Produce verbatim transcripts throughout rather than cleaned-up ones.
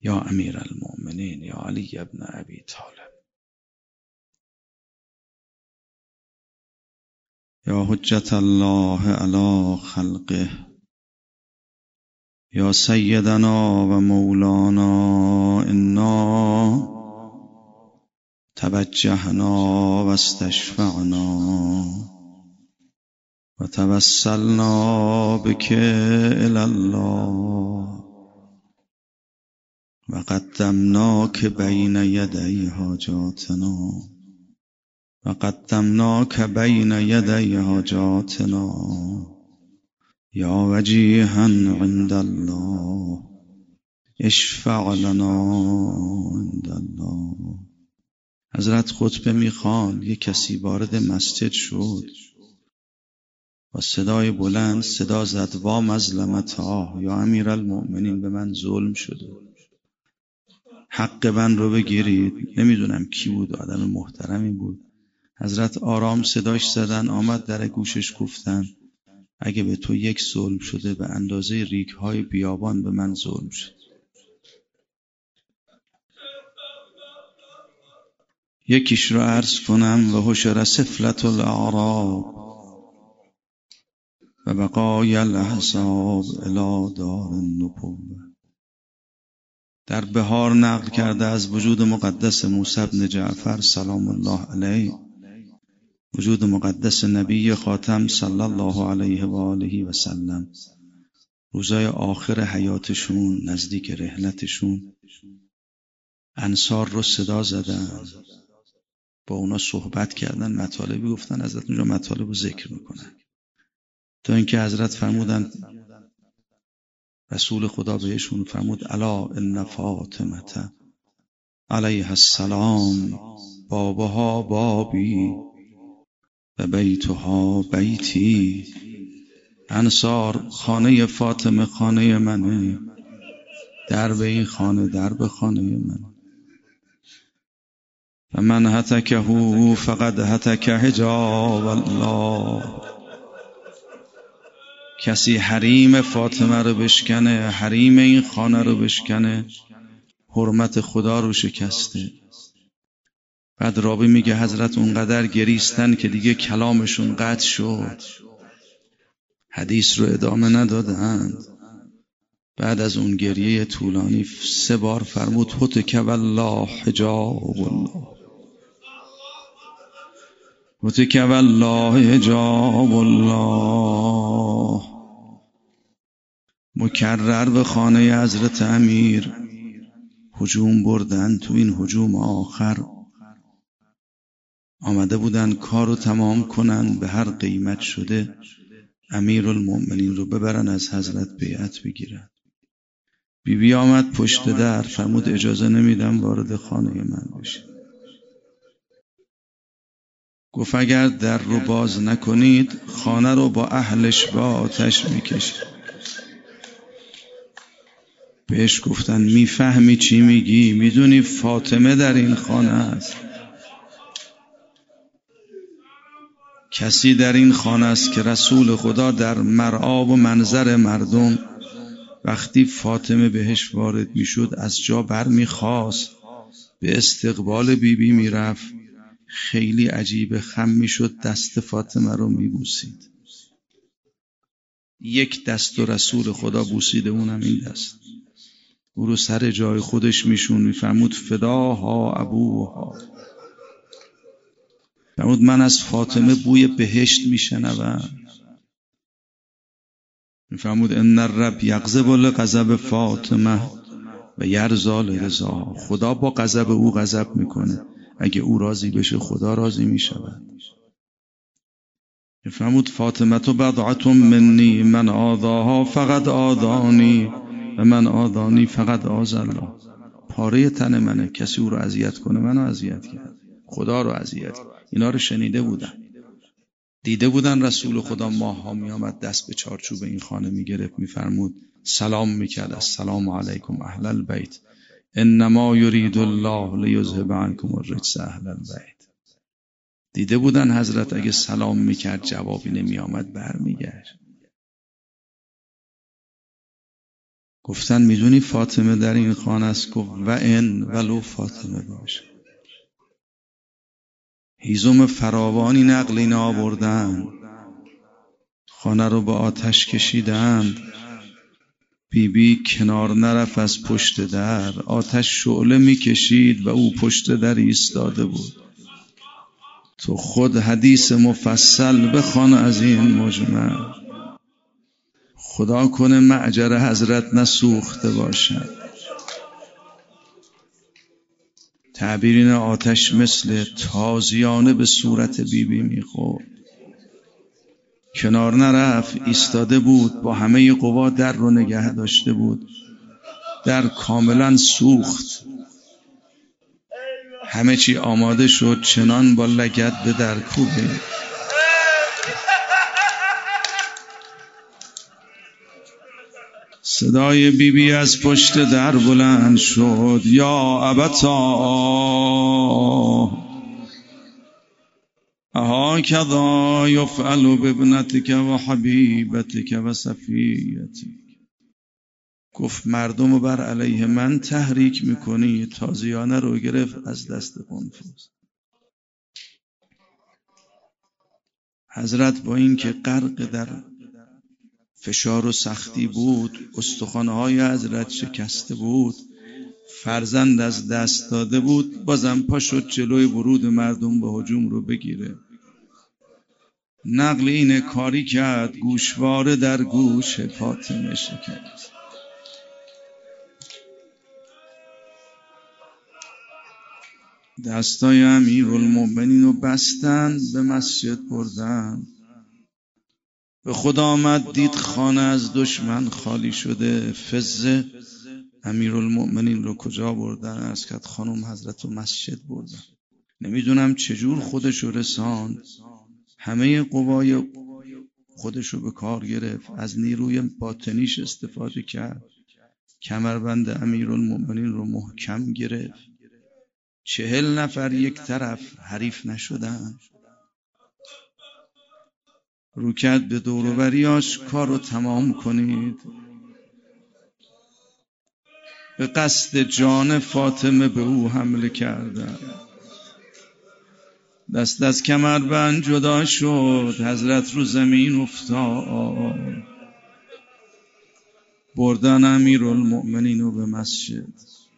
یا امیر المؤمنین یا علی ابن ابی طالب یا حجت الله علی خلقه یا سیدنا و مولانا انا توجهنا و استشفعنا و توسلنا بك الی الله و قدمناک بین یدی حاجاتنا و قدمناک بین یدی حاجاتنا یا وجیها عند الله اشفع لنا عند الله. حضرت خطبه میخوان، یک کسی وارد مسجد شد و صدای بلند صدا زد وا مظلمتاه، یا امیر المؤمنین به من ظلم شده، حق من رو بگیرید. نمیدونم کی بود، آدم محترمی بود. حضرت آرام صداش زدن، آمد در گوشش گفتن اگه به تو یک ظلم شده به اندازه ریگ‌های بیابان به من ظلم شد. یکیش رو عرض کنم و حشر سفلة الاعراب و بقای الاحزاب الی دار النبوة. در بهار نقل کرده از وجود مقدس موسی بن جعفر سلام الله علیه، وجود مقدس نبی خاتم صلی الله علیه و آله و سلم، روزای آخر حیاتشون نزدیک رحلتشون انصار رو صدا زدن، با اونا صحبت کردن، مطالبی گفتن. حضرت اونجا مطالب رو ذکر میکنن تا اینکه حضرت فرمودن، رسول خدا بهشون فرمود الا ان فاطمه علیها السلام بابها بابی و بیتها بیتی. انصار، خانه فاطمه خانه منه، درب این خانه درب خانه منه. و من هتکه فقد هتک حجاب الله. کسی حریم فاطمه رو بشکنه، حریم این خانه رو بشکنه، حرمت خدا رو شکسته. بعد رابی میگه حضرت اونقدر گریستن که دیگه کلامشون قطع شد، حدیث رو ادامه ندادند. بعد از اون گریه طولانی سه بار فرمود هتک والله حجاب الله، هتک والله حجاب الله. مکرر به خانه حضرت امیر هجوم بردن. تو این هجوم آخر آمده بودن کارو تمام کنن، به هر قیمت شده امیر المؤمنین رو ببرن از حضرت بیعت بگیرن. بی بی آمد پشت در، فرمود اجازه نمیدم وارد خانه من بشه. گفت اگر در رو باز نکنید خانه رو با اهلش با آتش میکشید. بهش گفتن میفهمی چی میگی؟ میدونی فاطمه در این خانه است، کسی در این خانه است که رسول خدا در مرعا و منظر مردم وقتی فاطمه بهش وارد میشد از جا بر میخواست به استقبال بیبی بی میرفت، خیلی عجیب، خم میشد دست فاطمه رو میبوسید. یک دست و رسول خدا بوسیده، اونم این دست. او رو سر جای خودش میشون، میفرمود فداها ابوها. فرمود من از فاطمه بوی بهشت میشنوم. میفرمود ان الرب یغضب لغضب فاطمه و یرضی لرضا. خدا با غضب او غضب میکنه، اگه او راضی بشه خدا راضی میشود. میفرمود فاطمه تو بضعة منی من آذاها فقط آذانی و من آذانی فقط آذی الله. پاره تن منه، کسی او رو اذیت کنه منو اذیت کرد، خدا رو اذیت کرد. اینا رو شنیده بودن، دیده بودن. رسول خدا ماه ها می آمد دست به چارچوب این خانه می گرفت، می فرمود سلام می کرد، السلام علیکم اهل البیت انما یرید الله لیذهب عنکم الرجس اهل البیت. دیده بودن حضرت اگه سلام می کرد جوابی نمی آمد بر می گشت. گفتن میدونی فاطمه در این خانه است؟ گفت و ان ولو فاطمه باشه. هیزم فراوانی نقل اینا آوردن، خانه رو به آتش کشیدند. بی بی کنار نرفت از پشت در، آتش شعله میکشید و او پشت در ایستاده بود. تو خود حدیث مفصل بخوان از این مجمل، خدا کنه معجر حضرت نسوخته باشد. تعبیرین آتش مثل تازیانه به صورت بی بی میخورد. کنار نرفت، ایستاده بود، با همه قوا در رو نگه داشته بود. در کاملا سوخت، همه چی آماده شد، چنان با لگد به در کوبید. صدای بی بی از پشت در بلند شد، یا ابتا اهاکذا یفعل بابنتک و حبیبتک و صفیتک. گفت مردم رو بر علیه من تحریک میکنی. تازیانه رو گرفت از دست قنفذ. حضرت با این که غرق در فشار و سختی بود، استخوان‌های حضرت شکسته بود، فرزند از دست داده بود، بازم پا شد جلوی ورود مردم به هجوم رو بگیره. نقل اینه کاری کرد، گوشواره در گوش فاطمه شکست. دستای امیرالمؤمنین رو بستن، به مسجد بردن. به خدا آمد دید خانه از دشمن خالی شده. فزه امیرالمؤمنین رو کجا بردن؟ عرض کرد خانم حضرت رو مسجد بردن. نمیدونم چجور خودش رو رساند، همه قوای خودش رو به کار گرفت، از نیروی باطنیش استفاده کرد، کمربند امیرالمؤمنین رو محکم گرفت. چهل نفر یک طرف حریف نشدن. رو کرد به دور و بریاش، کار رو تمام کنید. به قصد جان فاطمه به او حمله کردن. دست از کمربند جدا شد، حضرت رو زمین افتاد. بردن امیرالمؤمنین رو به مسجد،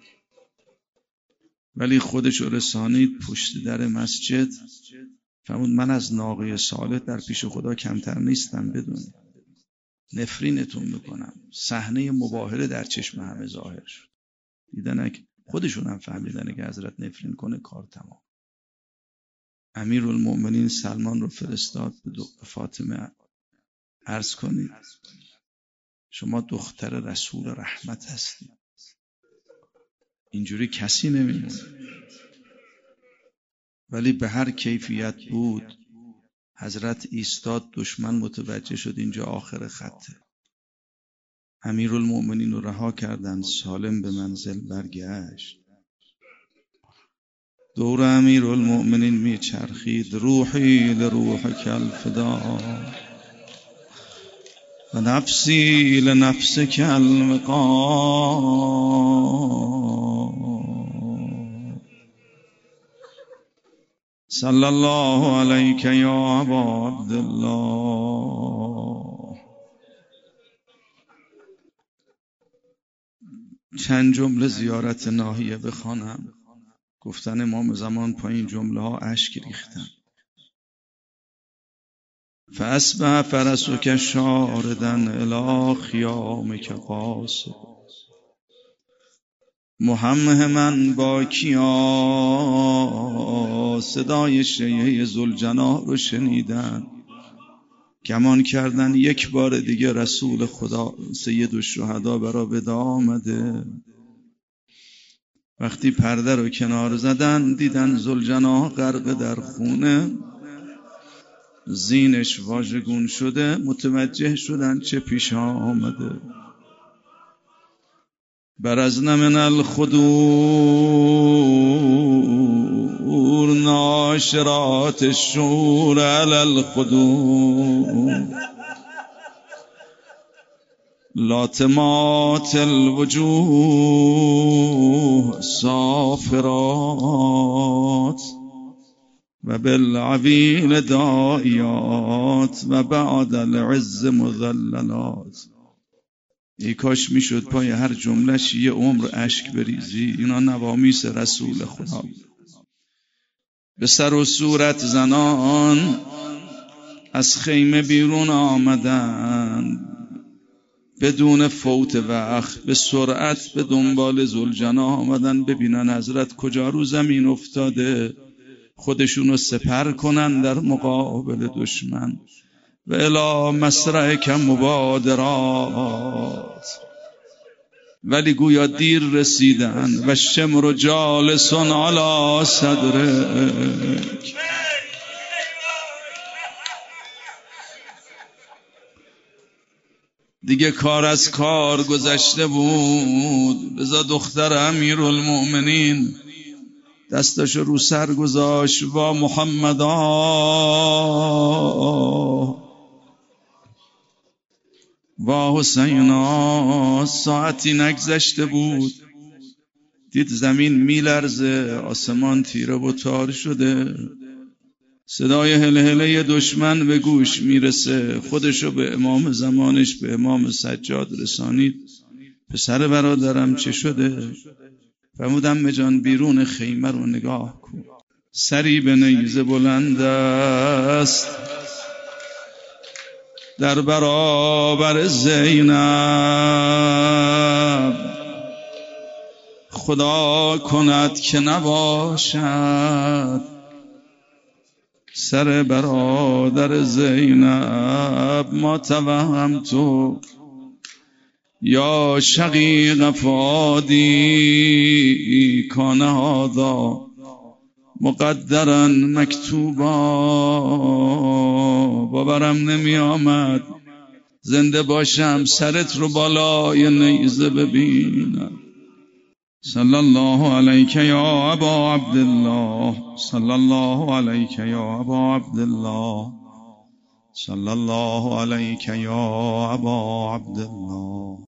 ولی خودش رو رسانید پشت در مسجد. فرمود من از ناقه صالح در پیش خدا کمتر نیستم، بدونید نفرینتون میکنم. صحنه مباهله در چشم همه ظاهر شد. دیدن خودشون هم فهمیدن که حضرت نفرین کنه کار تمام. امیرالمؤمنین سلمان رو فرستاد به فاطمه، عرض کنید شما دختر رسول رحمت هستی، اینجوری کسی نمیمونه. ولی به هر کیفیت بود حضرت ایستاد، دشمن متوجه شد اینجا آخر خطه. امیرالمؤمنین رو رها کردن، سالم به منزل برگشت. دور امیرالمؤمنین میچرخید، روحی لروحک الفدا و نفسی لنفسک المقام. صلی الله علیک یا ابا عبدالله. چند جمله زیارت ناحیه بخوانم. گفتن امام زمان پایین جمله ها اشک ریختن. فاصبح فرسک شاردا الی خیامک قاصد محمهما باکیا. صدای شیعه ذوالجناح رو شنیدن، گمان کردن یک بار دیگه رسول خدا سید الشهدا برا ودا آمده. وقتی پرده رو کنار زدن دیدن ذوالجناح غرق در خونه، زینش واژگون شده. متوجه شدن چه پیش آمده. برزن من الخدور ناشرات الشور علی الخدور لاتمات الوجوه صافرات و بالعویل دائیات و بعد العز مذللات. ای کاش میشد پای هر جملهش یه عمر اشک بریزی. اینا نوامیس رسول خدا. به سر و صورت زنان از خیمه بیرون آمدند، بدون فوت وقت به سرعت به دنبال ذوالجناح آمدن ببینن حضرت کجا رو زمین افتاده، خودشونو سپر کنن در مقابل دشمن. و الی مسرعک مبادرات، ولی گویا دیر رسیدن. و شمر جالسون علی صدرک، دیگه کار از کار گذشته بود. رضا دختر امیرالمؤمنین دستاشو رو سر گذاشت. و محمدا و حسینا. ساعتی نگذشته بود دید زمین میلرزه، آسمان تیره و تار شده، صدای هلهله دشمن به گوش میرسه. خودشو به امام زمانش به امام سجاد رسانید. پسر برادرم چه شده؟ فرمودم جان بیرون خیمه رو نگاه کن. سری به نیزه بلند است در برابر زینب، خدا کند که نباشد سر برادر زینب. ما توهم تو یا شقیق فادی کان هذا مقدرا مکتوبا. باورم نمی آمد زنده باشم سرت رو بالای نیزه ببینم. صلی الله علیک یا ابا عبدالله، صلی الله علیک یا ابا عبدالله، صلی الله علیک یا ابا عبدالله.